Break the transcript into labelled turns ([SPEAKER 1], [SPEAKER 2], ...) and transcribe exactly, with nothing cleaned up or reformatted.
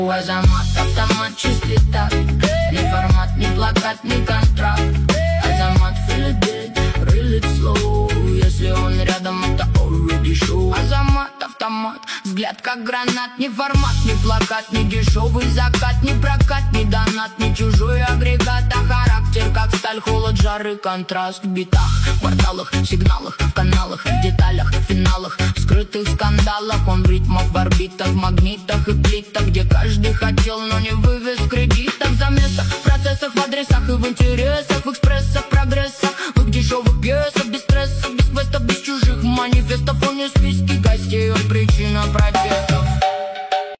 [SPEAKER 1] Азамат, автомат, чистый так. Ни формат, ни плакат, ни контракт. Азамат, feel it, real it slow. Если он рядом, это already show. Азамат, автомат, взгляд как гранат. Ни формат, ни плакат, ни дешевый закат, ни прокат, ни донат, ни чужой агрегат. А характер как сталь, холод, жары, контраст. В битах, в кварталах, в сигналах, в каналах, в деталях, в финалах, в скрытых скандалах. Он в ритмах, в орбитах, в магнитах и плитах, где каждый хотел, но не вывез в кредитах. В замесах, в процессах, в адресах и в интересах, в экспрессах, прогрессах, в их дешевых пьесах, без стресса, без квестов, без чужих манифестов. Он не в списке